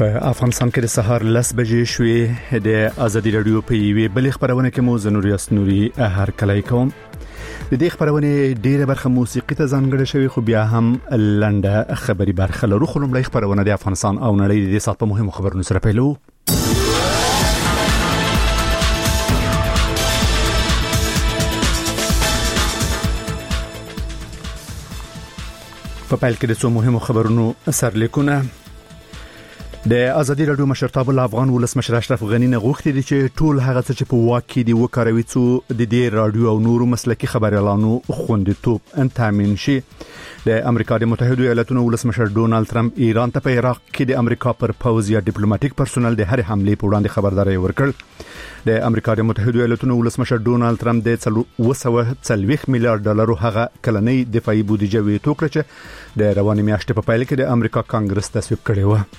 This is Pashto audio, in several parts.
په افغانستان کې د سهار 10 بجې شوې د ازادي رادیو په یوې بل خبرونه کې مو زنوري اسنوري هر کله کوم د دې خبرونه ډیره برخه موسیقي ته ځانګړې شوی خو بیا هم لنډه خبري برخه لرو خو لومړی خبرونه د افغانستان او نړۍ د سات په مهمو خبرونو سره پیلو په پیل کې د څو مهمو خبرونو سرلیکونه د ازادي رادیو مشرتابه افغان ولسمشر اشرف غنی نه غوښتي دي چې ټول هغه څه چې په واکې دی وکاروي څو د دې رادیو او نورو مسلکي خبريالانو خوندیتوب تامین شي د امریکا د متحده ایالاتونو ولسمشر ډونالد ترامپ ایران ته په عراق کې د امریکا پر پوځ یا ډیپلوماټیک پرسونل د هر حمله په وړاندې خبرداري ورکړ د امریکا د متحده ایالاتونو ولسمشر ډونالد ترامپ د 240 میلیارډ ډالر هغه کلنۍ دفاعي بودیجه ویتو کړ چې د رواني میاشتې په پیل کې د امریکا کانګرس تصویب کړی و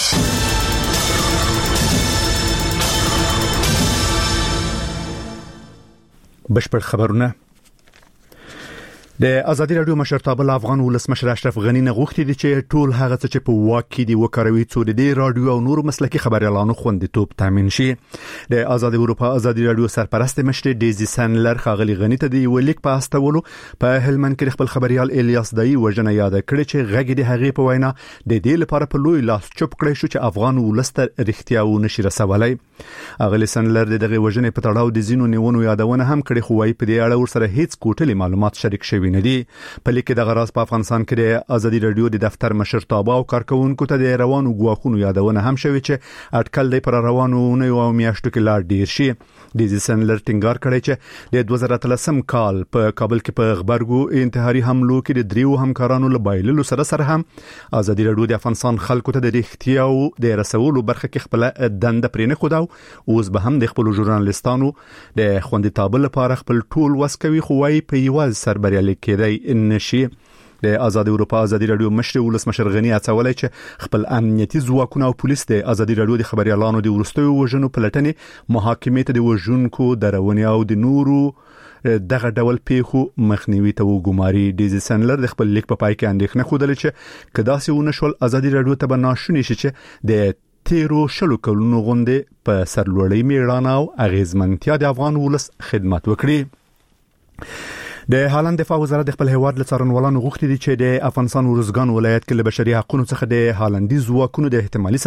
بشپړ خبرونه د ازادي رادیو مشرتابه افغان ولسمشر اشرف غنی نه غوښتي دي چې ټول هغه څه چې په واکې دی وکاروي څو د دې رادیو او نورو مسلکي خبريالانو خوندیتوب تامین شي د آزاد اروپا ازادي رادیو سرپرست مشر دیزی سنلر خاغلی غنی ته دی ولیک په استولو په هلمند کې خپل خبريال الیاس دای وژنه یاد کړی چې غږی د هغې په وینا د دې لپاره په لوی لاس چوپ کړی شو چې افغان ولست رښتیا و نشي رسولای اغلی سنلر دغه وژنې په تړاو د زینو نیونو یادونه هم کړی خو وايي په دې اړه ورسره هیڅ کوټلي معلومات شریک شوی نه دي په لیکه د غراس په افغانستان کې د ازادي رادیو د دفتر مشرتابه او کارکونکو ته د روانو غواخونو یادونه هم شوی چې اټکل دی پر روانو نه او میاشتو کې لا ډیر شي د زیسنلر ټینګار کړی چې د 2013 کال په کابل کې په خبرګو انتحاري حملو کې د دریو همکارانو له بایللو سره هم ازادي رادیو د افغانستان خلکو ته د اختیار او د رسولو برخه کې خپل دند پرې نه خو دا اوس به هم د خپل ژورنالیستانو د خوندیتاب لپاره خپل ټول وسکوي خو وايي په یوه سربریالي کېدای نشي د آزاد اروپا ازادي رادیو مشر ولسمشر غنی اڅولای چې خپل امنیتي ځواکونه او پولیس د آزادي رادیو د خبريالانو د ورستوي وژنو پلټنې محاکمې ته د وژونکو درونی او د نورو دغه ډول پیښو مخنیوي ته وګماري دیزی سنلر د خپل لیک په پای کې اندېښنه خوده چې کداسې ونشول آزادي رادیو ته بناشونی شي چې د تیرو شلو کلونو غونډه په سرلوړی میړانه او اغیزمنتیا د افغان ولس خدمت وکړي د هالند دفاع وزارت خپل هیواد له څارنوالانو غوښتي دي چې د افغانستان ورزګان ولایت کې له بشري حقوقو څخه د هالندي ځواکونو د احتمالي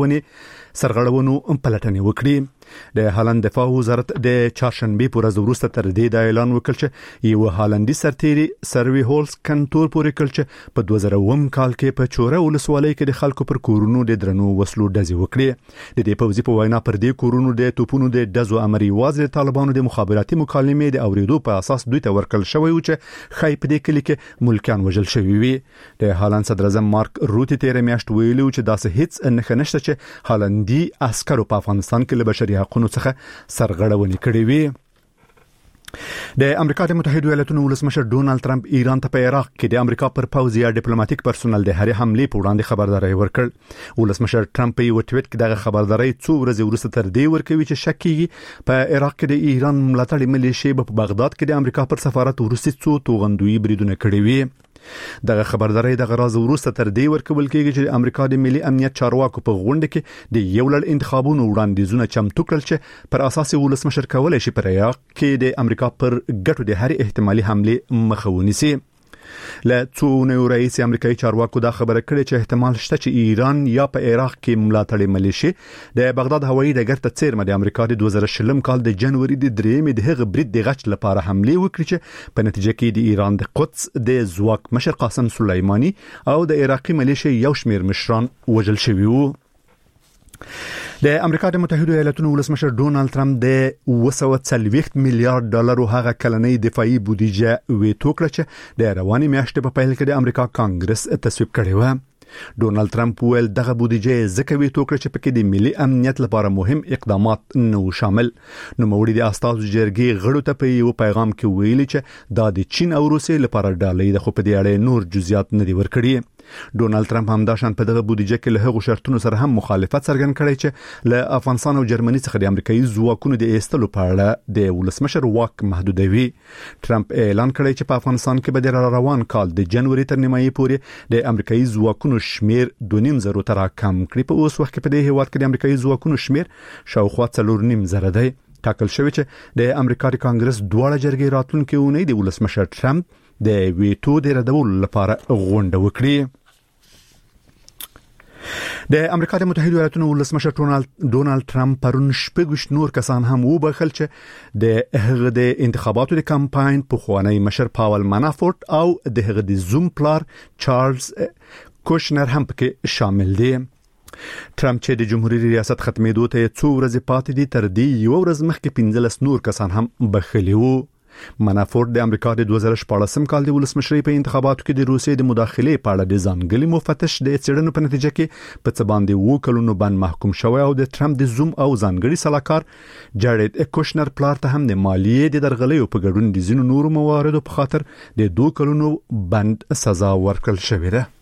سرغړونو پلټنې وکړي د هالند دفاع وزارت د چهارشنبه پر ورځ وروسته تر دې د اعلان وکړ چې یو هالندي سرتیري سروي هولز کنټور پورې کړ چې په 2000 کال کې په چوره ولسوالۍ کې د خلکو پر کورونو د درنو وسلو ډزې وکړي د دې پوځي په وینا پر دې کورونو د توپونو د ډزو امر یوازې طالبانو د مخابراتي مکالمې د اوریدو په اساس دوی ته ورکړل شوی و چې خای په دې کلی کې ملکان وژل شوی وي د هالند صدر اعظم مارک روټ تیر میاشت ویلو چې داسې هیڅ نه نشته چې هالندي عسکرو په افغانستان کې له بشري حقوقو څخه سرغړونې کړې وي د امریکا د متحده ایالاتونو ولسمشر ډونالد ترامپ ایران ته په عراق کې د امریکا پر پوځ یا ډیپلوماټیک پرسونل د هر حمله په وړاندې خبرداري ورکړ ولسمشر ترامپ په یو ټویټ کې دغه خبرداري څو ورځې وروسته تر دې ورکوي چې شکیږي په عراق کې د ایران ملاتړ ملیشې په بغداد کې د امریکا پر سفارت ورسې څو توغندوی بریدونه کړي وي دغه خبرداري د غراز وروسته تر دې ورکول کېږي چې امریکا د ملي امنیت چارواکو په غونډه کې د یو لړ انتخابونو وړاندیزونه چمتو کړل چې پر اساس ولسمشر کولای شي پر عراق کې د امریکا پر ګټو د هر احتمالي حمله مخه ونیسي له څو نو رئیس امریکایي چارواکو دا خبره کړې چې احتمال شته چې ایران یا په عراق کې ملاتړ ملیشي د بغداد هوایي ډګر ته څیرمه د امریکا د 2020 کال د جنوري د 3 د هغه برید د غچ لپاره حمله وکړي چې په نتیجه کې د ایران د قدس د ځواک مشر قاسم سلیمانی او د عراقي ملیشي یو شمیر مشران وژل شوي وو د امریکا د متحده ایالاتونو ولسمشر ډونالد ترامپ د 240 میلیارډ ډالر هغه کلنۍ دفاعي بودیجه ویتو کړ چې د رواني میاشتې په پیل کې د امریکا کانګرس تصویب کړی و ډونالد ترامپ ویل دغه بودیجه ځکه ویتو کړ چې پکې د ملي امنیت لپاره مهم اقدامات نه شامل نو موري د استازو جرګې غړو ته په یو پیغام کې ویلي چې دا د چین او روسیې لپاره ډالۍ د خو په دې اړه نور جزئیات نه دي ورکړي ډونالد ترامپ هم دا شان په دغه بودیجه کې له هغو شرطونو سره هم مخالفت څرګند کړی چې له افغانستان او جرمني څخه د امریکایي ځواکونو د ایستلو په اړه د ولسمشر واک محدودوي. ترامپ اعلان کړی چې په افغانستان کې به د روان کال د جنوري تر نیمایي پورې د امریکایي ځواکونو شمیر 2.5 ته راکم کړي. په اوس وخت کې په دې هیواد کې د امریکایي ځواکونو شمیر شاوخوا 4.5 دی. ټاکل شوی چې د امریکا د کانګرس دواړه جرګې راتلونکي اونۍ د ولسمشر ترامپ د ویټو د ردولو لپاره غونډه وکړي. د امریکا د متحده ایالاتو ولسمشر ډونالد ترامپ پرون 6 نور کسان هم وبخل چې د هغه د انتخاباتو د کمپاین په خوانی مشر پاول مانافورت او د هغه د زوم پلار چارلز کوشنر هم پکې شامل دي. ترامپ چې د جمهوریت ریاست ختمېدو ته 2 ورځې پاتې دي، تر دې یو ورځ مخکې 15 نور کسان هم بخلي وو. مانافورت د امریکا د 2014 کال د ولسمشرۍ په انتخاباتو کې د روسیې د مداخلې په اړه د ځانګړي مفتش د څېړنو په نتیجه کې په څه باندې 2 کلونو باندې محکوم شوی او د ترامپ د زوم او ځانګړي سلاکار جارید کوشنر پلار ته هم د مالیې د درغلیو په ګډون د ځینو نورو مواردو په خاطر د 2 کلونو بند سزا ورکړل شوې ده.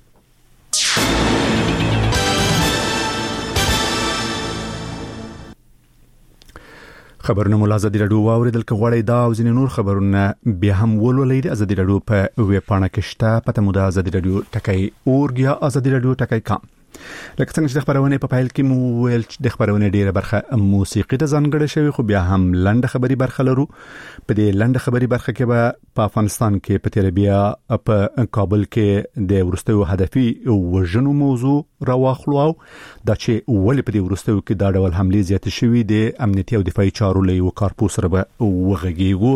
خبرونه مو ازادي رادیو واوریدل کغړی دا او ځینې نور خبرونه بیا هم ولولئ د ازادي رادیو په ویب پاڼه کې شته. پته مو د ازادي رادیو ټکی اورګیا ازادي رادیو ټکی کام. لکه څنګه چې د خبرونه په فایل کې مو ویل چې د خبرونه ډیره برخه موسیقي ته ځانګړې شوی، خو بیا هم لنډه خبري برخه لرو. په دې لنډه خبري برخه کې به په افغانستان کې په تیربیا په کابل کې د ورستیو هدفي وژنو موضوع راوخلو او د چې ولې په دې ورستیو کې دا ډول حمله زیات شوې د امنیتي او دفاعي چارو له یو کارپوس سره به وغږیږو.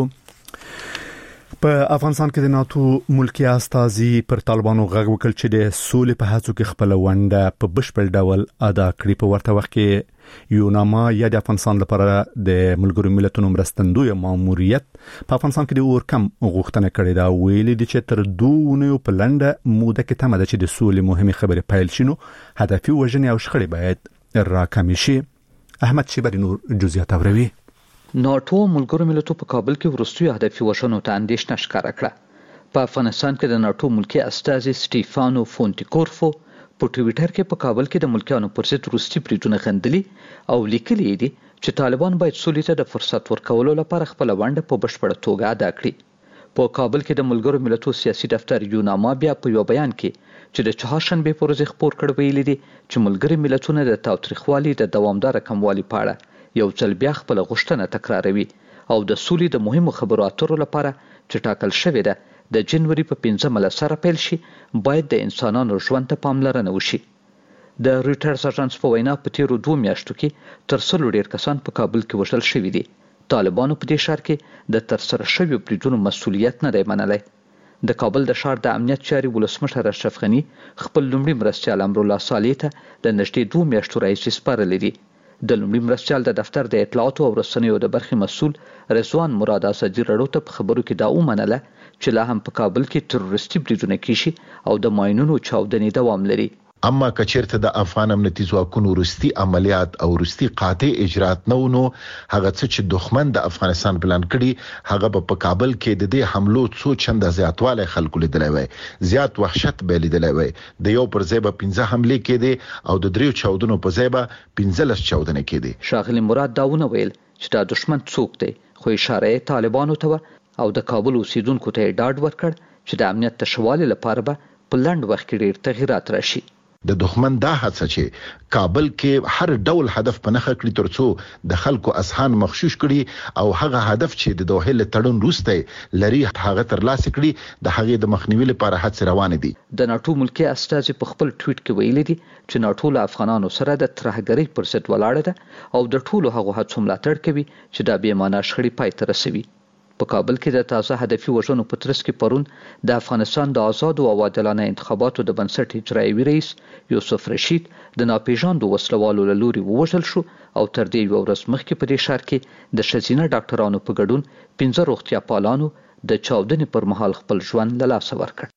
په افغانستان کې د ناتو ملکی استازي پر طالبانو غږ وکړ چې د سولې په هڅو کې خپل ونډه په بشپړ ډول ادا کړي. په ورته وخت کې یوناما یا د افغانستان لپاره د ملګرو ملتونو مرستندوی ماموریت په افغانستان کې د اورکم غوښتنه کړې ده. ویلي دي چې تر 2 اونیو په لنډه موده کې تمه ده چې د سولې مهمه خبره پیل شي، نو هدفي وژنې او شخړې باید راکمې شي. احمد شیبری نور جزئیات اوروي. ناتو ملګرو ملتونو په کابل کې ورستیو هدفي وژنو ته اندېښنه ښکاره کړه. په افغانستان کې د ناتو ملکی استازي سټيفانو فونټیکورفو په ټویټر کې په کابل کې د ملکیانو پر ضد روسي بریدونه غندلي او لیکلي دي چې طالبان باید سولې ته د فرصت ورکولو لپاره خپل ونډه په بشپړه توګه ادا کړي. په کابل کې د ملګرو ملتونو سیاسي دفتر یوناما بیا په یو بیان کې چې د چهارشنبه پر ورځ خبر کړ ویلي دي چې ملګرو ملتونو د تاوتریخوالي د دوامدار کموالي په اړه یو ځل بیا خپل غوښتنه تکراروي او د سولې د مهمو خبرو اترو لپاره چې ټاکل شوې ده د جنوري په 15 سره پیل شي، باید د انسانانو ژوند ته پاملرنه وشي. د رويټرز اژانس په وینا په تیرو 2 میاشتو کې تر 100 ډیر کسان په کابل کې وژل شوي دي. طالبانو په دې ښار کې د ترسره شویو بریدونو مسؤلیت نه دی منلی. د کابل د ښار د امنیت چاري ولسمشر اشرف غني خپل لومړي مرستیال امرالله صالح ته د نږدې 2 میاشتو راهیسې سپارلی دي. د لومړي مرستیال د دفتر د اطلاعاتو او رسنیو د برخې مسؤل رضوان مراد اسدي رڼو ته په خبرو کې دا ومنله چې لا هم په کابل کې تروریستي بریدونه کیږي او د ماینونو چاودنې دوام لري. اما کچیرته د افغان امنیتي ځواکونو روسي عملیات او روسي قاطع اجرات نو هغه څه چې دښمن د افغانستان پلان کړي هغه په کابل کې د دې حملو څو چنده زیاتواله خلکو لیدلای وي، زیات وحشت به لیدلای وي. د یو پر ځای به 15 حمله کېدي او د 3 چاودنو په ځای به 15 چاودنه کېدي. شاغلی مراد داونه ویل چې دا دښمن څوک دی، خو اشاره طالبانو ته او د کابل اوسیدونکو ته ډاډ ورکړ چې د امنیت تشوالي لپاره به په لنډ وخت کې ډیر تغیرات راشي. د دښمن دا هڅه چې کابل کې هر ډول هدف په نخښه کړی ترڅو د خلکو اذهان مغشوش کړي او هغه هدف چې د دوحه له تړون روسته لري هغه تر لاسه کړي د هغه د مخنیوي لپاره هڅې روان دي. د ناتو ملکی استازي په خپل ټویټ کې ویلي دي چې ناتو له افغانانو سره د ترهګرۍ پر ضد ولاړه ده او د ټولو هغو هڅو ملاتړ کوي چې دا بې معنا شخړې پای ته رسوي. په کابل کې د تازه هدفي وژنو په ترڅ کې پرون د افغانستان د آزاد او عادلانه انتخاباتو د بنسټ اجرایي رئیس یوسف رشید د ناپېژاندو وسلوالو له لوري ووژل شو او تر دې یو ورځ مخکې په دې ښار کې د ښځینه ډاکټرانو په ګډون 15 روغتیا پالانو د چاودنې پر مهال خپل ژوند له لاسه ورکړ.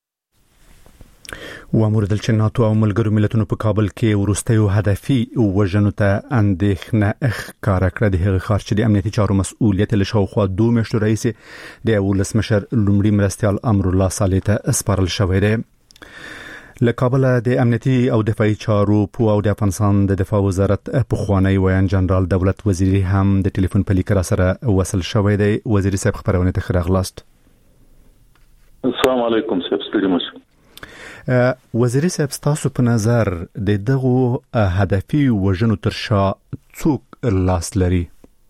وامر دل چې ناتو او ملګرو ملتونو په کابل کې ورستیو هدفي وژنو ته اندېښنه ښکاره کړه. د هغې ښار چې د امنیتي چارو مسؤلیت له شاوخوا 2 میاشتو راهیسې د ولسمشر لومړي مرستیال امرالله صالح ته سپارل شوی دی. له کابل د امنیتي او دفاعي چارو په او د افغانستان د دفاع وزارت پخوانی ویان جنرال دولت وزیری هم د ټلیفون په لیک را سره وصل شوی دی. وزیری صاحب خبرونه ته راغلاست. السلام علیکم صاحب ستړي مشه. وزیری صاحب تاسو په نظر د دغه هدفي وژنو تر شا څوک لاس لري؟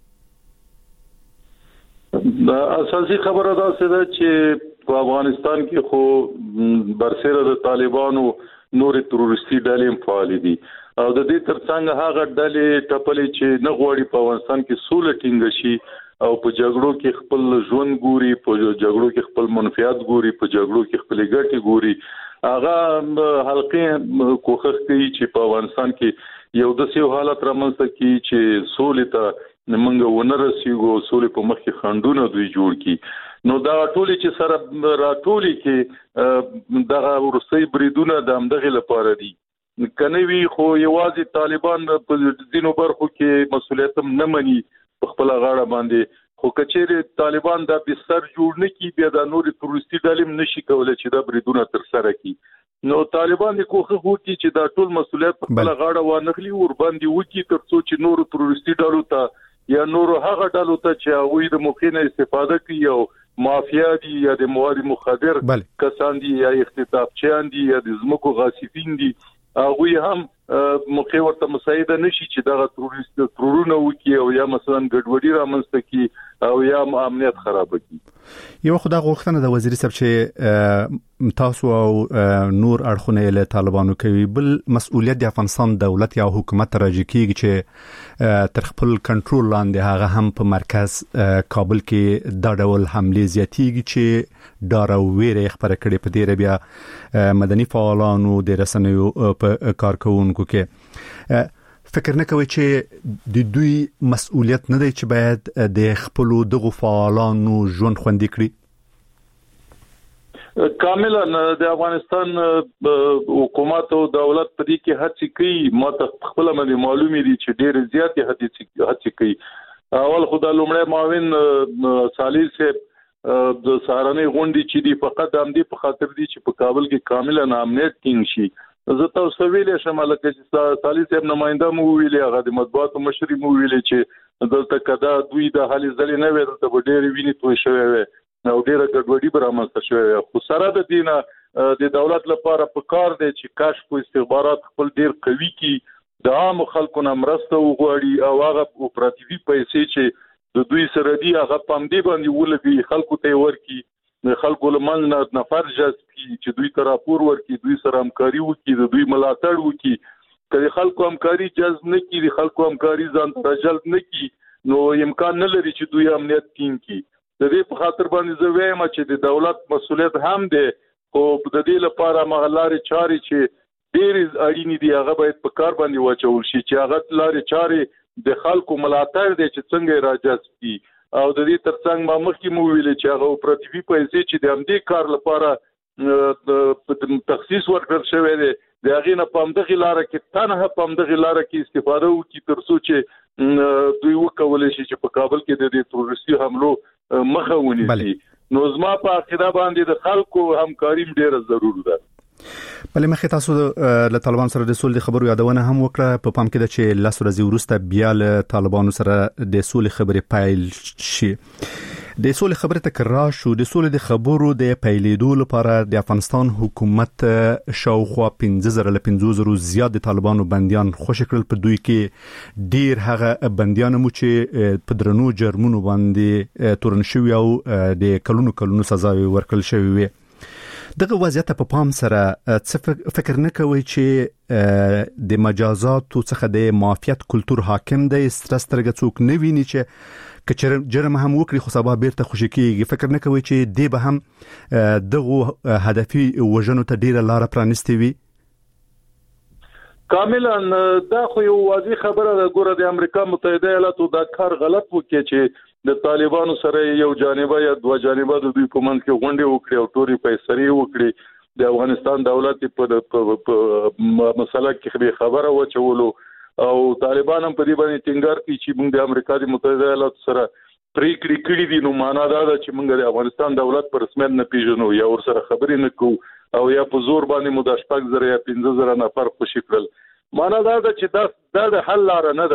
دا اساسي خبره دا ده چې په افغانستان کې خو برسره د طالبانو نور تروریستي ډلې فعال دي او د دې ترڅنګ هغه ډلې ټپلې چې نه غواړي په افغانستان کې سوله ټینګ شي او په جګړو کې خپل ژوند ګوري، په جګړو کې خپل منفعت ګوري، په جګړو کې خپل ګټې ګوري، هغه حلقې کوښښ کوي چې په افغانستان کې یو داسې حالت رامنځته کړي چې سولې ته موږ ونرسیږو، سولې په مخ کې خنډونه دوی جوړ کړي. نو دا ټولي چې سره راټولي کې دغه ورسې بریدونه د همدغه لپاره دي. کنه وی خو یوازې طالبان په دینو برخو کې مسولیت نه مني په خپل غاړه باندې، خو کچېره طالبان دا بستر جوړ نه کی بیا د نور تروریستي ډلې نشي کولای چې دا بریدونه تر سره کړي. نو طالبان د کوخه وکړي چې دا ټول مسولیت په خپل غاړه وانخلي ور باندې وکړي ترڅو چې نور تروریستي ډلو ته یا نور هغه ډلو ته چې هغه د موخې نه استفاده کوي او مافیا دي یا د مواد مخدر کسان دي یا اختطافچیان دي یا د زمکو غاصبین دي، هغه هم موخې ورته مساعده نشي چې دغه ترورونه وکي او یا مثلا ګډوډي رامنځته کی او یا امنیت خراب کی. یو خدای غوښتنه د وزیر صاحب چې تاسو او نور اړخونه له طالبانو کوي، بل مسؤلیت د افغانستان دولت یا حکومت راځي کیږي چې تر خپل کنټرول لاندې هغه هم په مرکز کابل کې دا ډول حمله زیاتېږي چې ډار او ویره خبره کړي په دې بیا مدني فعالانو د رسنیو په کارکونکو کې. فکر نه کوي چې د دوی مسؤلیت نه دی چې باید د خپل دغه فعالانو ژوند خوندي کړي؟ کاملا د افغانستان حکومت او دولت په دې کې هڅې کوي، ماته خپل معلومي دي چې ډېر زیاتې هڅې کوي. اول خدای لومړی معاون صالح صاحب د سهارنۍ غونډې چې دی فقط د همدې په خاطر دي چې په کابل کې کاملا امنیت ټینګ شي. زه تاسو ویلې شم لکه چې صالح صاحب نماینده مو ویلې، هغه د مطبوعاتو مشر مو ویلې چې دلته کدا دوی د حالې ځلې نه وي ته ډېر ویني توي شوی وي او ډېر ګډوډي برامسته شوی وي. خو سره د دینه د دولت لپاره په کار دی چې کاش په استخبارات خپل ډېر قوي کی د عام خلکو نه مرسته وغواړي او هغه اپراتیوي پیسې چې د دوی سره دی هغه پام دی باندې ولګي خلکو ته ورکی، خلکو لمن نفر جذب کی چې دوی ته راپور ورکړي، دوی سره همکاري وکړي، د دوی ملاتړ وکړي. کله خلکو همکاري جذب نه کړي، خلکو همکاري ځان ته جلب نه کړي، نو امکان نه لري چې دوی امنیت ټینګ کړي. د دې په خاطر باندې زه وایم چې د دولت مسؤلیت هم دی، خو د دې لپاره مغلارې چاري چې ډېر اړین دي هغه باید په کار باندې واچول شي چې هغه لارې چاري د خلکو ملاتړ دی چې څنګه راجذب کړي. او د دې ترڅنګ ما مخکې مو ویل چې هغه اپراتیوي پیسې چې د همدې کار لپاره تخصیص ورکړل شوی دی د هغې نه په همدغې لاره کې تنها په همدغې لاره کې استفاده وکړي ترڅو چې دوی وکولی شي چې په کابل کې د دې تروریستي حملو مخه ونیسي. نو زما په عقیده باندې د خلکو همکاري ډېره ضرور ده. بلې مخې تاسو له طالبان سره د سولې خبرو یادونه هم وکړه. په پام کې ده چې لس ورځې وروسته بیا له طالبانو سره د سولې خبرې پیل شي. د سولې خبرې تکرار شو. د سولې د خبرو د پیلېدو لپاره د افغانستان حکومت شاوخوا 15,000 زیات د طالبانو بندیان خوشی کړل. په دوی کې ډیر هغه بندیان مو چې په درنو جرمونو باندې تورن شوی او د کلونو سزا ورکړل شوی وي. دغه وضعیت په پام سره څه فکر نه کوي چې د مجازاتو څخه د مافیات کلتور حاکم دی؟ سترګې څوک نه ویني چې که جرم هم وکړي خو سبا بیرته خوشی کیږي. فکر نه کوي چې دی به هم دغه هدفي وژنو ته ډیره لار پرانستې وي؟ کاملا دا خو یو واضح خبره ده. ګوره د امریکا متحده ایالاتو دا کار غلط وکړي چې د طالبانو سره یو جانبه یا دوه جانبه د دوی په منځ کې غونډې وکړي او توري پیسې وکړي. د افغانستان دولت په مسله کې خبره وچولو او طالبان هم په دې باندې ټینګار کوي چې موږ د امریکا د متحده ایالاتو سره پریکړې کړې دي نو معنا دا ده چې موږ د افغانستان دولت پر رسمیت نه پیژنو یا ورسره خبرې نه کوو او یا په زور باندې مو د 15,000 یا 15,000 نفر خوشی کړل. معنا دا ده چې دا د حل لار نه ده.